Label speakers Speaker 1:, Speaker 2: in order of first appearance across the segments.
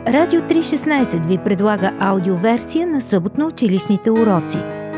Speaker 1: Радио 316 ви предлага аудиоверсия на съботно-училищните уроци.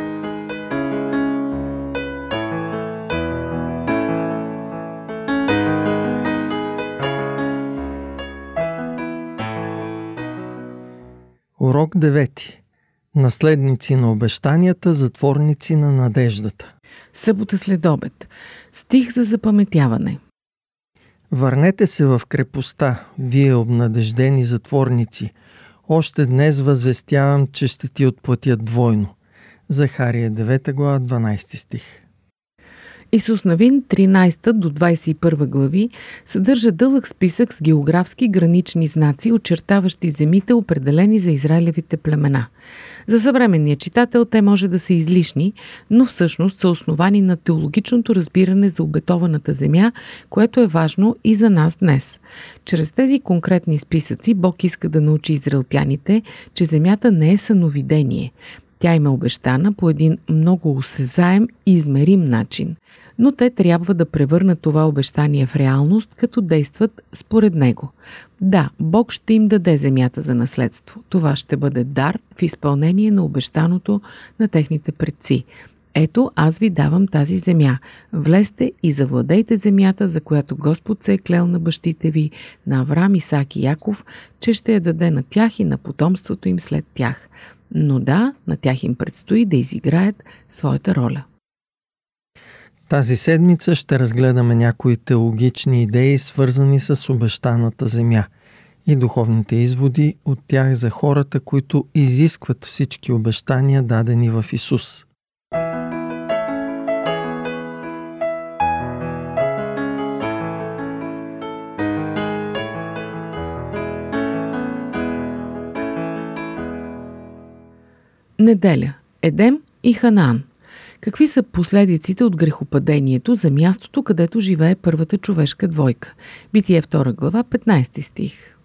Speaker 2: Урок 9. Наследници на обещанията, затворници на надеждата.
Speaker 3: Събота след обед. Стих за запаметяване.
Speaker 2: Върнете се в крепостта, вие обнадеждени затворници. Още днес възвестявам, че ще ти отплатят двойно. Захария 9 глава, 12 стих.
Speaker 3: Исус Навин 13 до 21 глави съдържа дълъг списък с географски гранични знаци, очертаващи земите, определени за Израилевите племена. За съвременния читател те може да са излишни, но всъщност са основани на теологичното разбиране за обетованата земя, което е важно и за нас днес. Чрез тези конкретни списъци Бог иска да научи израелтяните, че земята не е съновидение. Тя им е обещана по един много осезаем и измерим начин. Но те трябва да превърнат това обещание в реалност, като действат според него. Да, Бог ще им даде земята за наследство. Това ще бъде дар в изпълнение на обещаното на техните предци. Ето, аз ви давам тази земя. Влезте и завладейте земята, за която Господ се е клел на бащите ви, на Аврам, Исак и Яков, че ще я даде на тях и на потомството им след тях. Но да, на тях им предстои да изиграят своята роля.
Speaker 2: Тази седмица ще разгледаме някои теологични идеи, свързани с обещаната земя и духовните изводи от тях за хората, които изискват всички обещания, дадени в Исус.
Speaker 3: Неделя. Едем и Ханаан. Какви са последиците от грехопадението за мястото, където живее първата човешка двойка? Битие 2 глава, 15 стих.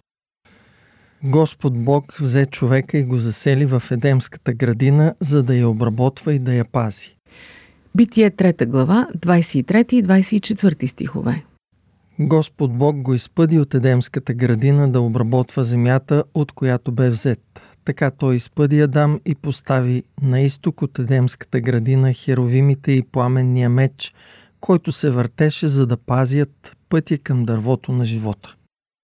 Speaker 2: Господ Бог взе човека и го засели в Едемската градина, за да я обработва и да я пази.
Speaker 3: Битие 3 глава, 23 и 24 стихове.
Speaker 2: Господ Бог го изпъди от Едемската градина да обработва земята, от която бе взет. Така той изпъди Адам и постави на изток от Едемската градина херовимите и пламенния меч, който се въртеше, за да пазят пътя към дървото на живота.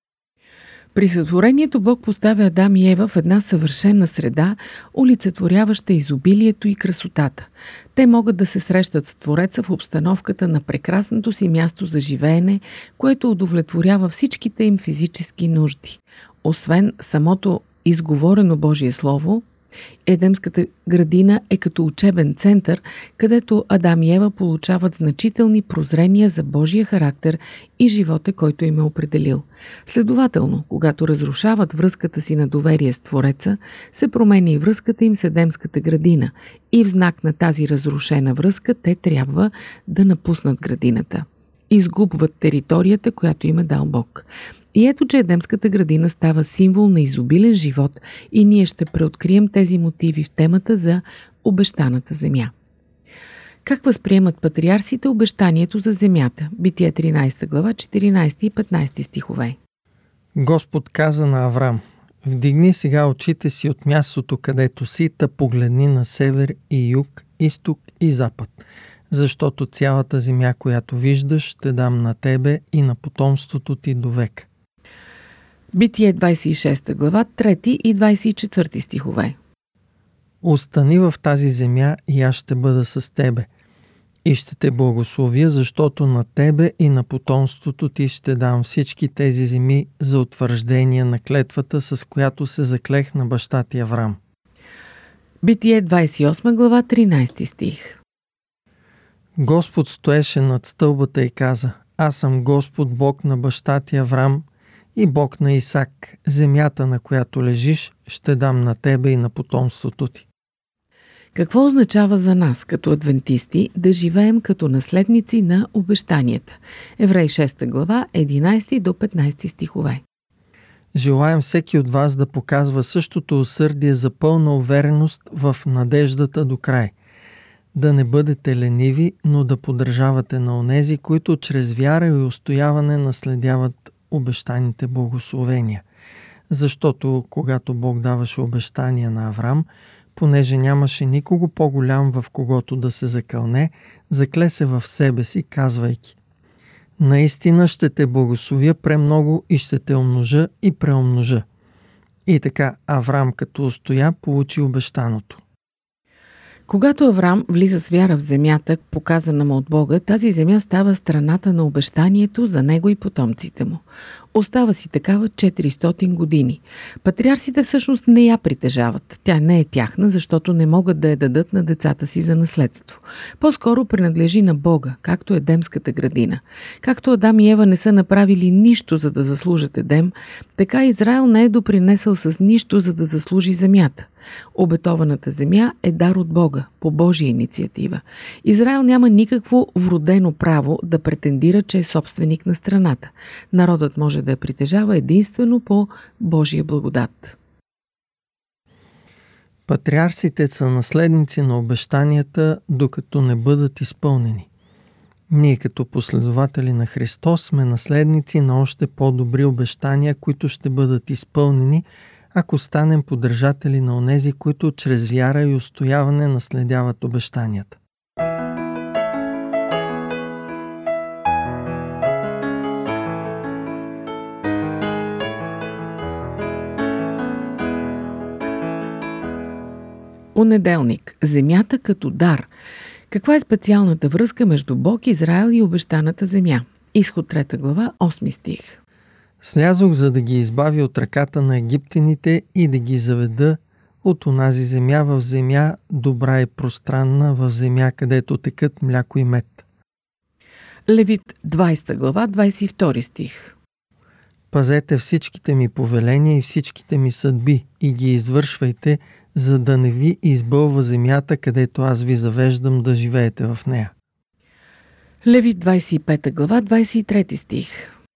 Speaker 3: При сътворението Бог поставя Адам и Ева в една съвършена среда, олицетворяваща изобилието и красотата. Те могат да се срещат с Твореца в обстановката на прекрасното си място за живеене, което удовлетворява всичките им физически нужди. Освен самото изговорено Божие Слово, Едемската градина е като учебен център, където Адам и Ева получават значителни прозрения за Божия характер и живота, който им е определил. Следователно, когато разрушават връзката си на доверие с Твореца, се променя и връзката им с Едемската градина и в знак на тази разрушена връзка те трябва да напуснат градината. Изгубват територията, която им е дал Бог. И ето, че Едемската градина става символ на изобилен живот и ние ще преоткрием тези мотиви в темата за обещаната земя. Как възприемат патриарсите обещанието за земята? Битие 13 глава, 14 и 15 стихове.
Speaker 2: Господ каза на Аврам: вдигни сега очите си от мястото, където си, та погледни на север и юг, изток и запад, защото цялата земя, която виждаш, ще дам на тебе и на потомството ти до века.
Speaker 3: Битие 26 глава, 3 и 24 стихове.
Speaker 2: Остани в тази земя и аз ще бъда с тебе и ще те благословя, защото на тебе и на потомството ти ще дам всички тези земи за утвърждение на клетвата, с която се заклех на баща ти Аврам.
Speaker 3: Битие 28 глава, 13 стих.
Speaker 2: Господ стоеше над стълбата и каза: аз съм Господ, Бог на баща ти Аврам и Бог на Исак. Земята, на която лежиш, ще дам на тебе и на потомството ти.
Speaker 3: Какво означава за нас, като адвентисти, да живеем като наследници на обещанията? Евреи 6 глава, 11 до 15 стихове.
Speaker 2: Желаем всеки от вас да показва същото усърдие за пълна увереност в надеждата до край. Да не бъдете лениви, но да поддържавате на онези, които чрез вяра и устояване наследяват обещаните благословения. защото когато Бог даваше обещания на Аврам, понеже нямаше никого по-голям в когото да се закълне, закле се в себе си, казвайки: наистина ще те благословя премного и ще те умножа и преумножа. И така Аврам, като устоя, получи обещаното.
Speaker 3: Когато Аврам влиза с вяра в земята, показана му от Бога, тази земя става страната на обещанието за него и потомците му. Остава си такава 400 години. Патриарсите всъщност не я притежават. Тя не е тяхна, защото не могат да я дадат на децата си за наследство. По-скоро принадлежи на Бога, както Едемската градина. Както Адам и Ева не са направили нищо, за да заслужат Едем, така Израел не е допринесъл с нищо, за да заслужи земята. Обетованата земя е дар от Бога, по Божия инициатива. Израел няма никакво вродено право да претендира, че е собственик на страната. Народът може да я притежава единствено по Божия благодат.
Speaker 2: Патриарсите са наследници на обещанията, докато не бъдат изпълнени. Ние като последователи на Христос сме наследници на още по-добри обещания, които ще бъдат изпълнени, ако станем поддържатели на онези, които чрез вяра и устояване наследяват обещанията.
Speaker 3: Понеделник. Земята като дар. Каква е специалната връзка между Бог, Израел и обещаната земя? Изход 3 глава, 8 стих.
Speaker 2: Слязох, за да ги избави от ръката на египтяните и да ги заведа от онази земя в земя добра и пространна, в земя, където текат мляко и мед.
Speaker 3: Левит 20 глава, 22 стих.
Speaker 2: Пазете всичките ми повеления и всичките ми съдби и ги извършвайте, за да не ви избълва земята, където аз ви завеждам да живеете в нея.
Speaker 3: Левит 25 глава, 23 стих.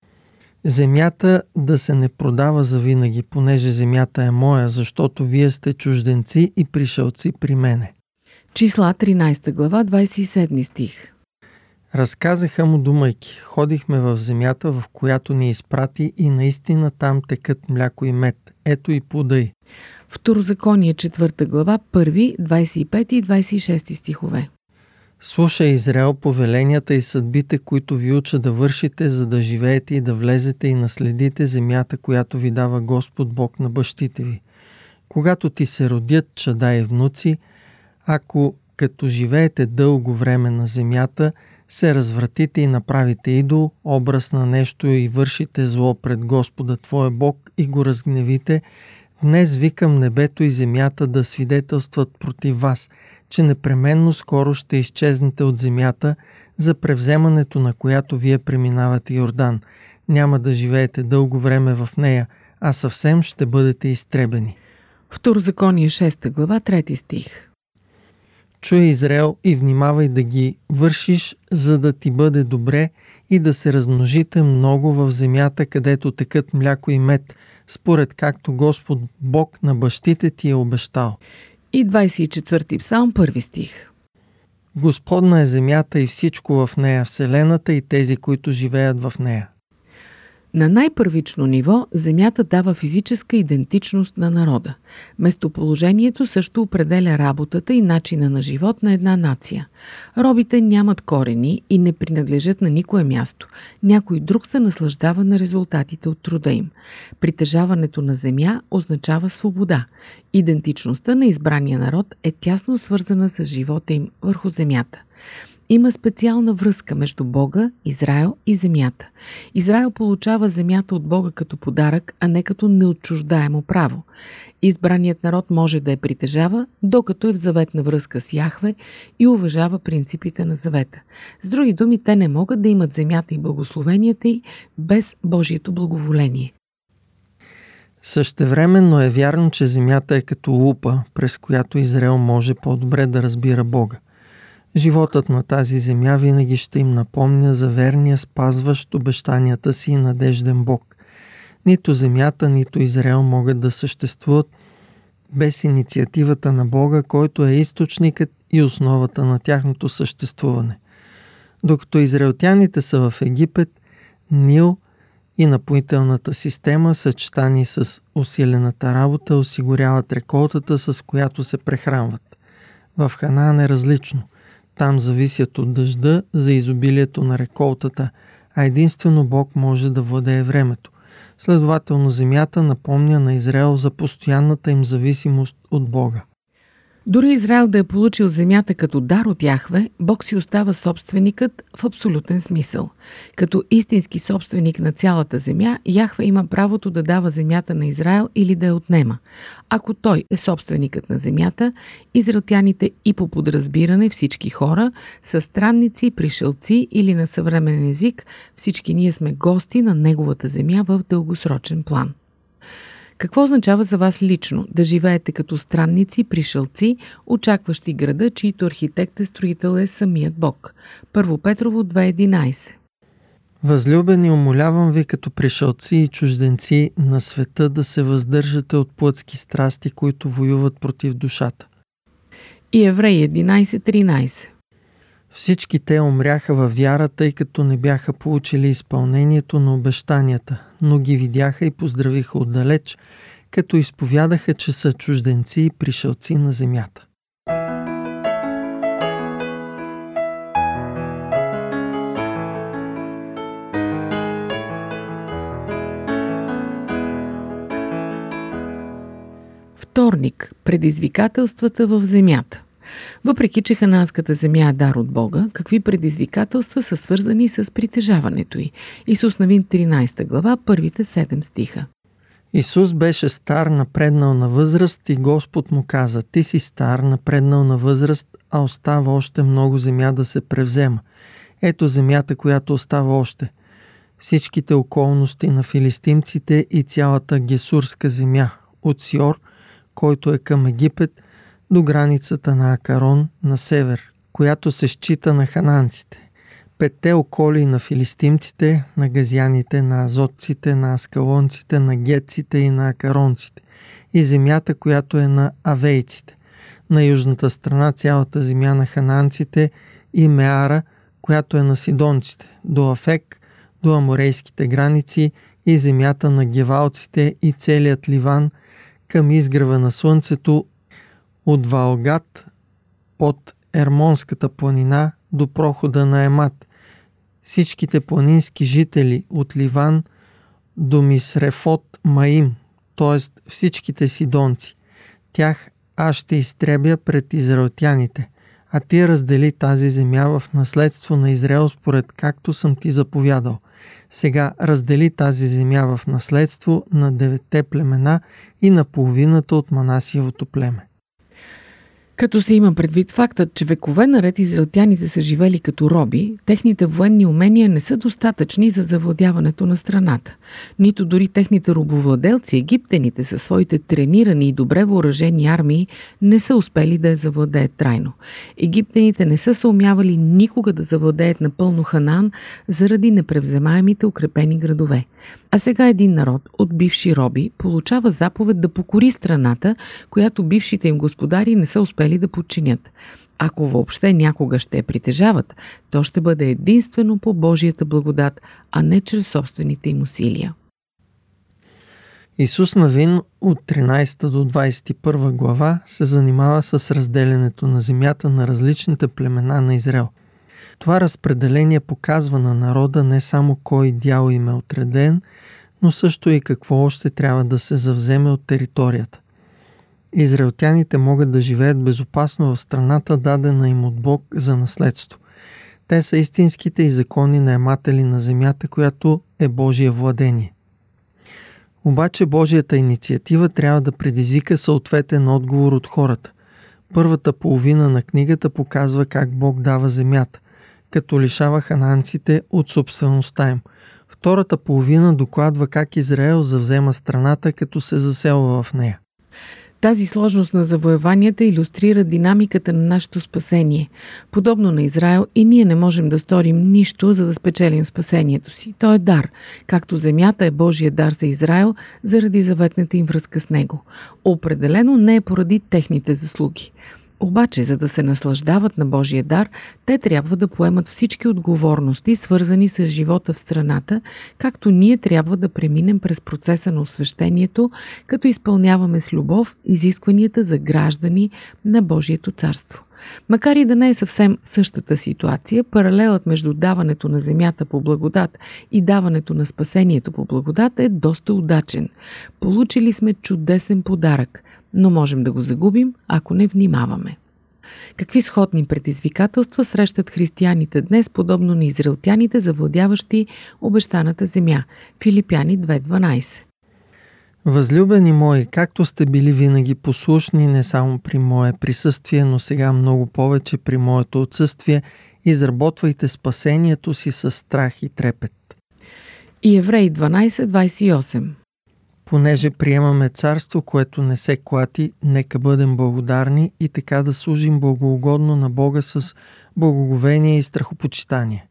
Speaker 2: Земята да се не продава завинаги, понеже земята е моя, защото вие сте чужденци и пришълци при мене.
Speaker 3: Числа 13 глава, 27 стих.
Speaker 2: Разказаха му думайки: ходихме в земята, в която ни изпрати, и наистина там текат мляко и мед. Ето и плода й.
Speaker 3: Второзаконие 4 глава, 1, 25 и 26 стихове.
Speaker 2: Слушай, Израел, повеленията и съдбите, които ви уча да вършите, за да живеете и да влезете и наследите земята, която ви дава Господ Бог на бащите ви. Когато ти се родят чада и внуци, ако като живеете дълго време на земята, се развратите и направите идол, образ на нещо, и вършите зло пред Господа твоя Бог и го разгневите, днес викам небето и земята да свидетелстват против вас, че непременно скоро ще изчезнете от земята, за превземането на която вие преминавате Йордан. Няма да живеете дълго време в нея, а съвсем ще бъдете изтребени.
Speaker 3: Второзаконие 6 глава, 3 стих.
Speaker 2: Чуй, Израел, и внимавай да ги вършиш, за да ти бъде добре и да се размножите много в земята, където текат мляко и мед, според както Господ Бог на бащите ти е обещал.
Speaker 3: И 24 псалм, 1 стих.
Speaker 2: Господна е земята и всичко в нея, вселената и тези, които живеят в нея.
Speaker 3: На най-първично ниво земята дава физическа идентичност на народа. Местоположението също определя работата и начина на живот на една нация. Робите нямат корени и не принадлежат на никое място. Някой друг се наслаждава на резултатите от труда им. Притежаването на земя означава свобода. Идентичността на избрания народ е тясно свързана с живота им върху земята. Има специална връзка между Бога, Израел и земята. Израел получава земята от Бога като подарък, а не като неотчуждаемо право. Избраният народ може да я притежава, докато е в заветна връзка с Яхве и уважава принципите на завета. С други думи, те не могат да имат земята и благословенията й без Божието благоволение.
Speaker 2: Същевременно е вярно, че земята е като лупа, през която Израел може по-добре да разбира Бога. Животът на тази земя винаги ще им напомня за верния, спазващ обещанията си и надежден Бог. Нито земята, нито Израел могат да съществуват без инициативата на Бога, който е източникът и основата на тяхното съществуване. Докато израелтяните са в Египет, Нил и напоителната система, съчетани с усилената работа, осигуряват реколтата, с която се прехранват. В Ханаан е различно. Там зависят от дъжда за изобилието на реколтата, а единствено Бог може да владее времето. Следователно земята напомня на Израел за постоянната им зависимост от Бога.
Speaker 3: Дори Израел да е получил земята като дар от Яхве, Бог си остава собственикът в абсолютен смисъл. Като истински собственик на цялата земя, Яхве има правото да дава земята на Израел или да я отнема. Ако той е собственикът на земята, израелтяните и по подразбиране всички хора са странници, пришълци или на съвременен език, всички ние сме гости на неговата земя в дългосрочен план. Какво означава за вас лично да живеете като странници, пришълци, очакващи града, чийто архитект и строител е самият Бог? 1 Петрово 2.11.
Speaker 2: Възлюбени, умолявам ви като пришълци и чужденци на света да се въздържате от плътски страсти, които воюват против душата.
Speaker 3: И Евреи 11.13.
Speaker 2: Всички те умряха във вяра, тъй като не бяха получили изпълнението на обещанията, но ги видяха и поздравиха отдалеч, като изповядаха, че са чужденци и пришълци на земята.
Speaker 3: Вторник. Предизвикателствата в земята. Въпреки че ханаанската земя е дар от Бога, какви предизвикателства са свързани с притежаването й? Исус Навин 13 глава, първите 7 стиха.
Speaker 2: Исус беше стар, напреднал на възраст и Господ му каза: ти си стар, напреднал на възраст, а остава още много земя да се превзема. Ето земята, която остава още. Всичките околности на филистимците и цялата гесурска земя, от Сиор, който е към Египет, до границата на Акарон на север, която се счита на хананците. 5 околии на филистимците, на газяните, на азотците, на аскалонците, на гетците и на акаронците, и земята, която е на авейците. На южната страна цялата земя на хананците и Меара, която е на сидонците, до Афек, до аморейските граници и земята на гевалците и целият Ливан към изгрева на слънцето, от Ваалгат под Ермонската планина до прохода на Емат. Всичките планински жители от Ливан до Мисрефот Маим, т.е. всичките сидонци. Тях аз ще изтребя пред израелтяните, а ти раздели тази земя в наследство на Израел според както съм ти заповядал. Сега раздели тази земя в наследство на 9 племена и на половината от Манасиевото племе.
Speaker 3: Като се има предвид фактът, че векове наред израелтяните са живели като роби, техните военни умения не са достатъчни за завладяването на страната. Нито дори техните робовладелци, египтяните, със своите тренирани и добре въоръжени армии, не са успели да я завладеят трайно. Египтяните не са съумявали никога да завладеят напълно Ханаан заради непревземаемите укрепени градове. А сега един народ от бивши роби получава заповед да покори страната, която бившите им господари не са успели да подчинят. Ако въобще някога ще я притежават, то ще бъде единствено по Божията благодат, а не чрез собствените им усилия.
Speaker 2: Исус Навин от 13 до 21 глава се занимава с разделянето на земята на различните племена на Израел. Това разпределение показва на народа не само кой дял им е отреден, но също и какво още трябва да се завземе от територията. Израелтяните могат да живеят безопасно в страната, дадена им от Бог за наследство. Те са истинските и законни наематели на земята, която е Божие владение. Обаче Божията инициатива трябва да предизвика съответен отговор от хората. Първата половина на книгата показва как Бог дава земята, като лишава хананците от собствеността им. Втората половина докладва как Израел завзема страната, като се заселва в нея.
Speaker 3: Тази сложност на завоеванията илюстрира динамиката на нашето спасение. Подобно на Израел, и ние не можем да сторим нищо, за да спечелим спасението си. То е дар, както земята е Божия дар за Израел, заради заветната им връзка с него. Определено не е поради техните заслуги. Обаче, за да се наслаждават на Божия дар, те трябва да поемат всички отговорности, свързани с живота в страната, както ние трябва да преминем през процеса на освещението, като изпълняваме с любов изискванията за граждани на Божието царство. Макар и да не е съвсем същата ситуация, паралелът между даването на земята по благодат и даването на спасението по благодат е доста удачен. Получили сме чудесен подарък, но можем да го загубим, ако не внимаваме. Какви сходни предизвикателства срещат християните днес, подобно на израелтяните, завладяващи обещаната земя? Филипяни 2.12.
Speaker 2: Възлюбени мои, както сте били винаги послушни не само при мое присъствие, но сега много повече при моето отсъствие, изработвайте спасението си със страх и трепет.
Speaker 3: И Евреи 12.28.
Speaker 2: Понеже приемаме царство, което не се клати, нека бъдем благодарни и така да служим благоугодно на Бога с благоговение и страхопочитание.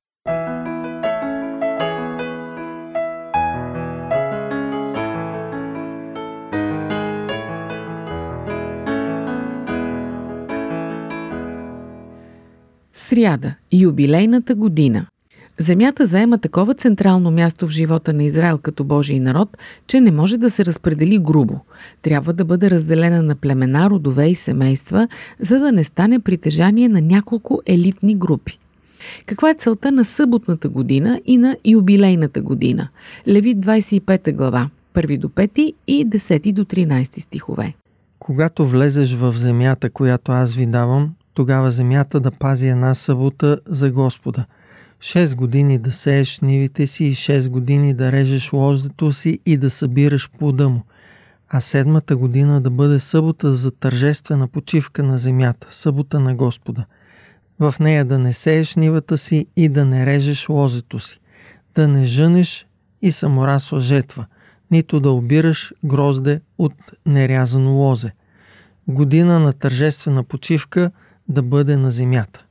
Speaker 3: Сряда. Юбилейната година. Земята заема такова централно място в живота на Израел като Божий народ, че не може да се разпредели грубо. Трябва да бъде разделена на племена, родове и семейства, за да не стане притежание на няколко елитни групи. Каква е целта на съботната година и на юбилейната година? Левит 25 глава, 1 до 5 и 10 до 13 стихове.
Speaker 2: Когато влезеш в земята, която аз ви давам, тогава земята да пази една събота за Господа. 6 години да сееш нивите си и 6 години да режеш лозето си и да събираш плода му. А 7-та година да бъде събота за тържествена почивка на земята, събота на Господа. В нея да не сееш нивата си и да не режеш лозето си, да не жънеш и саморасла жетва, нито да обираш грозде от нерязано лозе. Година на тържествена почивка да бъде на земята.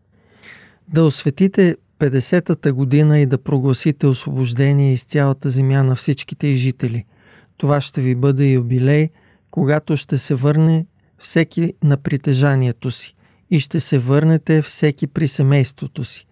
Speaker 2: Да осветите 50-та година и да прогласите освобождение из цялата земя на всичките й жители. Това ще ви бъде юбилей, когато ще се върне всеки на притежанието си и ще се върнете всеки при семейството си.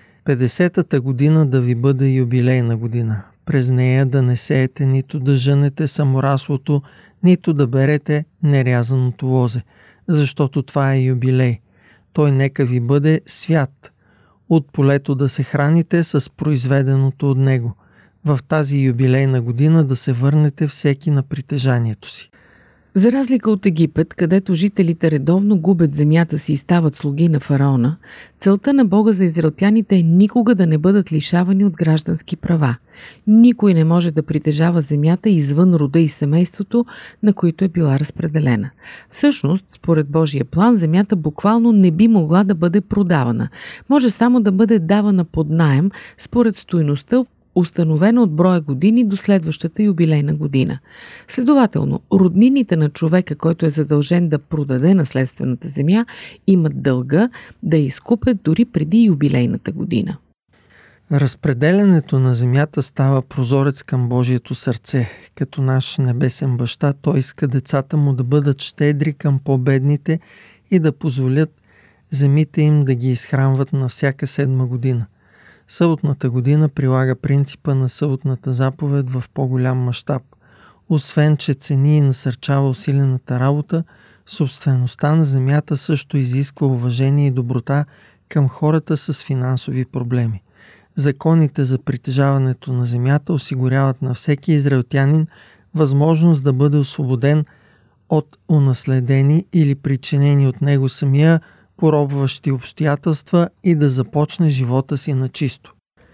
Speaker 2: 50-та година да ви бъде юбилейна година. През нея да не сеете, нито да жънете самораслото, нито да берете нерязаното лозе, защото това е юбилей. Той нека ви бъде свят. От полето да се храните с произведеното от него. В тази юбилейна година да се върнете всеки на притежанието си.
Speaker 3: За разлика от Египет, където жителите редовно губят земята си и стават слуги на фараона, целта на Бога за израелтяните е никога да не бъдат лишавани от граждански права. Никой не може да притежава земята извън рода и семейството, на които е била разпределена. Всъщност, според Божия план, земята буквално не би могла да бъде продавана. Може само да бъде давана под наем според стойността, установено от броя години до следващата юбилейна година. Следователно, роднините на човека, който е задължен да продаде наследствената земя, имат дълга да я изкупят дори преди юбилейната година.
Speaker 2: Разпределянето на земята става прозорец към Божието сърце. Като наш небесен баща, той иска децата му да бъдат щедри към по-бедните и да позволят земите им да ги изхранват на всяка 7 година. Съботната година прилага принципа на съботната заповед в по-голям мащаб. Освен, че цени и насърчава усилената работа, собствеността на земята също изисква уважение и доброта към хората с финансови проблеми. Законите за притежаването на земята осигуряват на всеки израелтянин възможност да бъде освободен от унаследени или причинени от него самия поробващи обстоятелства и да започне живота си на чисто.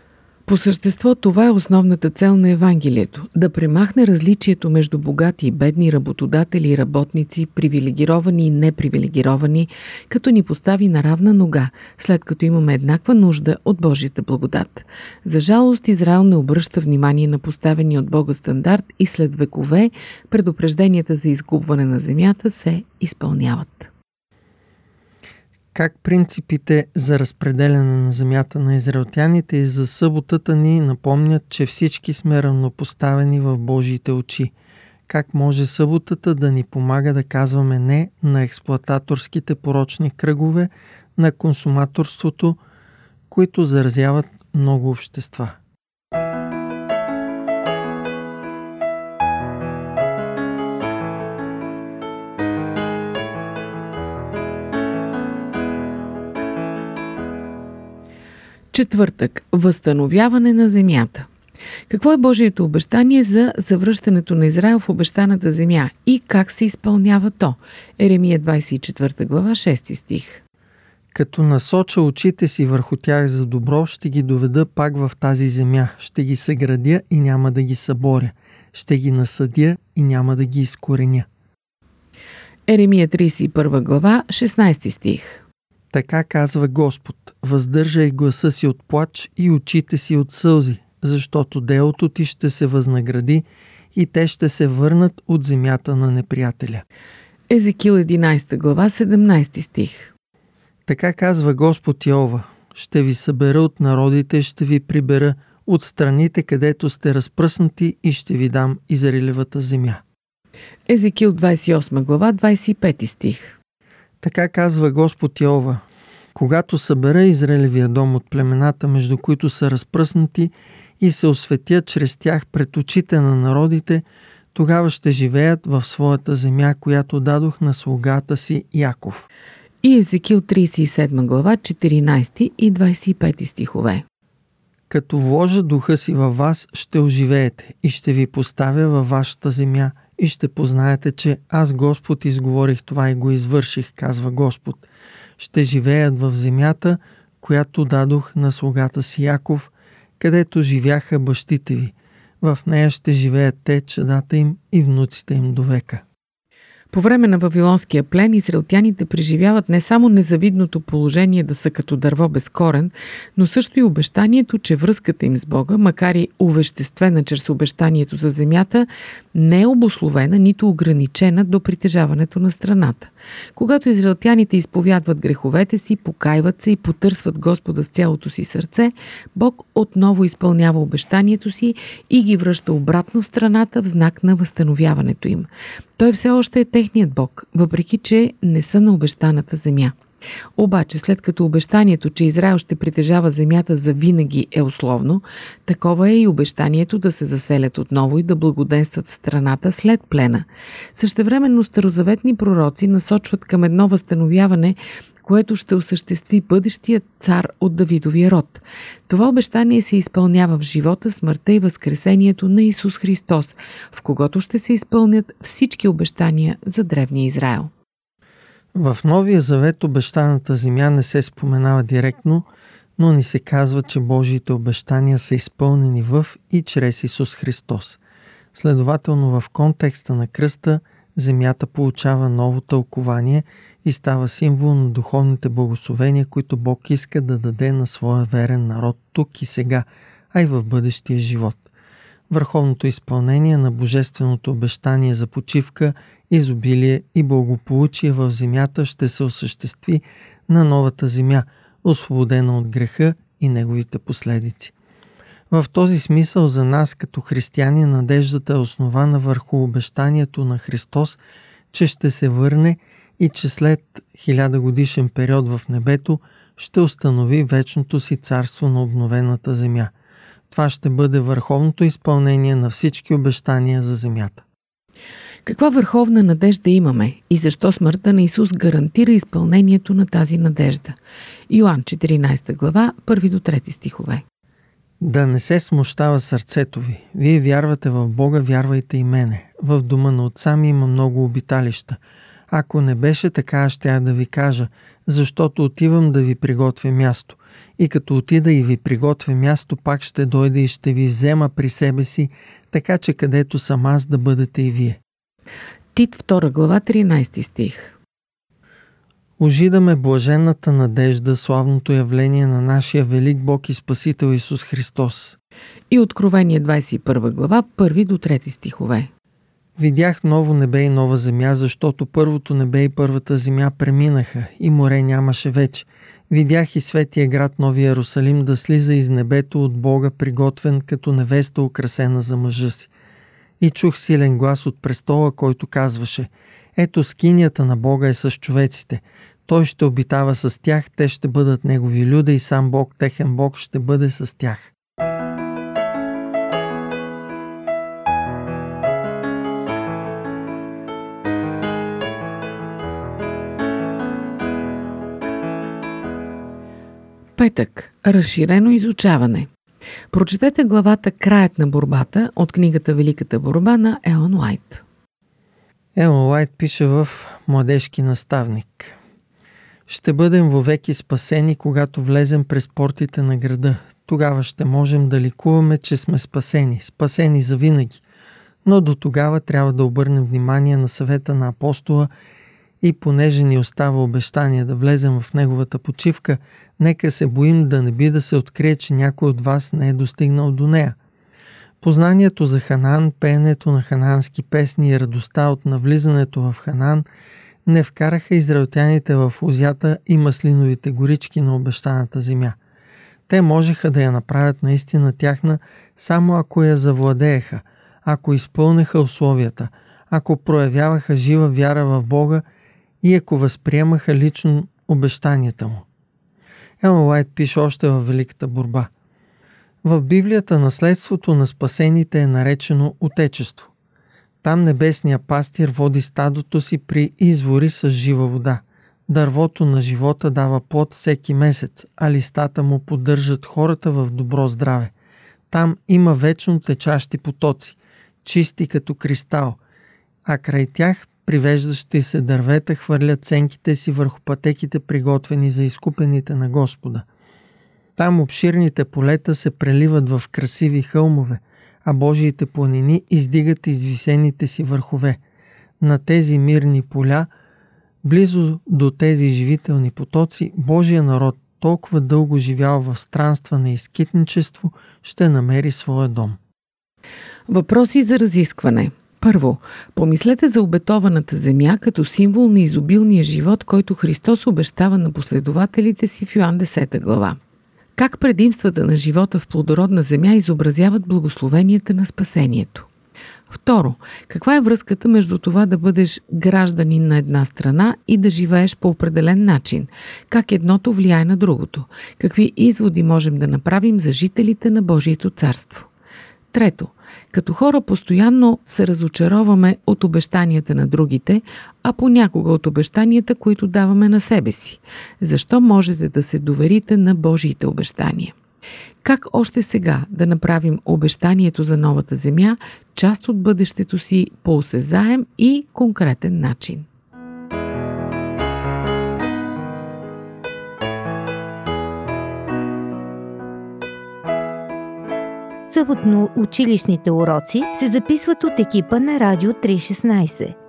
Speaker 3: По същество това е основната цел на Евангелието – да премахне различието между богати и бедни, работодатели и работници, привилегировани и непривилегировани, като ни постави на равна нога, след като имаме еднаква нужда от Божията благодат. За жалост Израел не обръща внимание на поставения от Бога стандарт и след векове предупрежденията за изгубване на земята се изпълняват.
Speaker 2: Как принципите за разпределяне на земята на израелтяните и за съботата ни напомнят, че всички сме равнопоставени в Божиите очи. как може съботата да ни помага да казваме не на експлоататорските порочни кръгове, на консуматорството, които заразяват много общества.
Speaker 3: Четвъртък. Възстановяване на земята. Какво е Божието обещание за завръщането на Израел в обещаната земя и как се изпълнява то? Еремия 24 глава 6 стих.
Speaker 2: Като насоча очите си върху тях за добро, ще ги доведа пак в тази земя. Ще ги съградя и няма да ги съборя. Ще ги насъдя и няма да ги изкореня.
Speaker 3: Еремия 31 глава 16 стих.
Speaker 2: Така казва Господ: въздържай гласа си от плач и очите си от сълзи, защото делото ти ще се възнагради и те ще се върнат от земята на неприятеля.
Speaker 3: Езекил 11 глава 17 стих.
Speaker 2: Така казва Господ Йehова: ще ви събера от народите, ще ви прибера от страните, където сте разпръснати и ще ви дам Израилевата земя.
Speaker 3: Езекил 28 глава 25 стих.
Speaker 2: Така казва Господ Йehова: когато събера Израилевия дом от племената, между които са разпръснати, и се осветят чрез тях пред очите на народите, тогава ще живеят в своята земя, която дадох на слугата си Яков.
Speaker 3: И Езекил 37 глава 14 и 25 стихове.
Speaker 2: Като вложа духа си във вас, ще оживеете и ще ви поставя във вашата земя и ще познаете, че аз Господ изговорих това и го извърших, казва Господ. Ще живеят в земята, която дадох на слугата си Яков, където живяха бащите ви. В нея ще живеят те, чадата им и внуците им до века.
Speaker 3: По време на Вавилонския плен израелтяните преживяват не само незавидното положение да са като дърво без корен, но също и обещанието, че връзката им с Бога, макар и увеществена чрез обещанието за земята, не е обусловена, нито ограничена до притежаването на страната. Когато израелтяните изповядват греховете си, покайват се и потърсват Господа с цялото си сърце, Бог отново изпълнява обещанието си и ги връща обратно в страната в знак на възстановяването им. Той все още е техният Бог, въпреки че не са на обещаната земя. Обаче, след като обещанието, че Израел ще притежава земята за винаги е условно, такова е и обещанието да се заселят отново и да благоденстват в страната след плена. Същевременно старозаветни пророци насочват към едно възстановяване, което ще осъществи бъдещият цар от Давидовия род. Това обещание се изпълнява в живота, смъртта и възкресението на Исус Христос, в когото ще се изпълнят всички обещания за древния Израел.
Speaker 2: В Новия завет обещаната земя не се споменава директно, но ни се казва, че Божиите обещания са изпълнени в и чрез Исус Христос. Следователно, в контекста на кръста, земята получава ново тълкование и става символ на духовните благословения, които Бог иска да даде на своя верен народ тук и сега, а и в бъдещия живот. Върховното изпълнение на божественото обещание за почивка, изобилие и благополучие в земята ще се осъществи на новата земя, освободена от греха и неговите последици. В този смисъл за нас като християни надеждата е основана върху обещанието на Христос, че ще се върне и че след 1000-годишен период в небето ще установи вечното си царство на обновената земя. Това ще бъде върховното изпълнение на всички обещания за земята.
Speaker 3: Каква върховна надежда имаме и защо смъртта на Исус гарантира изпълнението на тази надежда? Йоан 14 глава, 1 до 3 стихове.
Speaker 2: Да не се смущава сърцето ви. Вие вярвате в Бога, вярвайте и мене. В дома на отца ми има много обиталища. Ако не беше така, щях да ви кажа, защото отивам да ви приготвя място. И като отида и ви приготвя място, пак ще дойда и ще ви взема при себе си, така че където съм аз да бъдете и вие.
Speaker 3: Тит 2 глава 13 стих.
Speaker 2: Ожидаме блаженната надежда, славното явление на нашия велик Бог и Спасител Исус Христос.
Speaker 3: И Откровение 21 глава 1 до 3 стихове.
Speaker 2: Видях ново небе и нова земя, защото първото небе и първата земя преминаха и море нямаше вече. Видях и светия град Нови Иерусалим да слиза из небето от Бога, приготвен като невеста, украсена за мъжа си. И чух силен глас от престола, който казваше: ето скинията на Бога е с човеците. Той ще обитава с тях, те ще бъдат негови люда и сам Бог, техен Бог, ще бъде с тях.
Speaker 3: Петък. Разширено изучаване. Прочетете главата "Краят на борбата" от книгата "Великата борба" на Елън Уайт.
Speaker 2: Елън Уайт пише в "Младежки наставник": ще бъдем вовеки спасени, когато влезем през портите на града. Тогава ще можем да ликуваме, че сме спасени завинаги. Но до тогава трябва да обърнем внимание на съвета на апостола и понеже ни остава обещание да влезем в неговата почивка, нека се боим да не би да се открие, че някой от вас не е достигнал до нея. Познанието за Ханаан, пеенето на ханаански песни и радостта от навлизането в Ханаан не вкараха израелтяните в лозята и маслиновите горички на обещаната земя. Те можеха да я направят наистина тяхна, само ако я завладееха, ако изпълнеха условията, ако проявяваха жива вяра в Бога и ако възприемаха лично обещанията му. Елън Уайт пише още във "Великата борба": в Библията наследството на спасените е наречено отечество. Там небесния пастир води стадото си при извори с жива вода. Дървото на живота дава плод всеки месец, а листата му поддържат хората в добро здраве. Там има вечно течащи потоци, чисти като кристал, а край тях привеждащи се дървета хвърлят сенките си върху пътеките, приготвени за изкупените на Господа. Там обширните полета се преливат в красиви хълмове, а Божиите планини издигат извисените си върхове. На тези мирни поля, близо до тези живителни потоци, Божия народ, толкова дълго живял в странстване и скитничество, ще намери своя дом.
Speaker 3: Въпроси за разискване. Първо, помислете за обетованата земя като символ на изобилния живот, който Христос обещава на последователите си в Йоан 10 глава. Как предимствата на живота в плодородна земя изобразяват благословенията на спасението? Второ, каква е връзката между това да бъдеш гражданин на една страна и да живееш по определен начин? Как едното влияе на другото? Какви изводи можем да направим за жителите на Божието царство? Трето, като хора постоянно се разочароваме от обещанията на другите, а понякога от обещанията, които даваме на себе си. Защо можете да се доверите на Божиите обещания? Как още сега да направим обещанието за новата земя част от бъдещето си по осезаем и конкретен начин?
Speaker 1: Съботно училищните уроци се записват от екипа на Радио 316.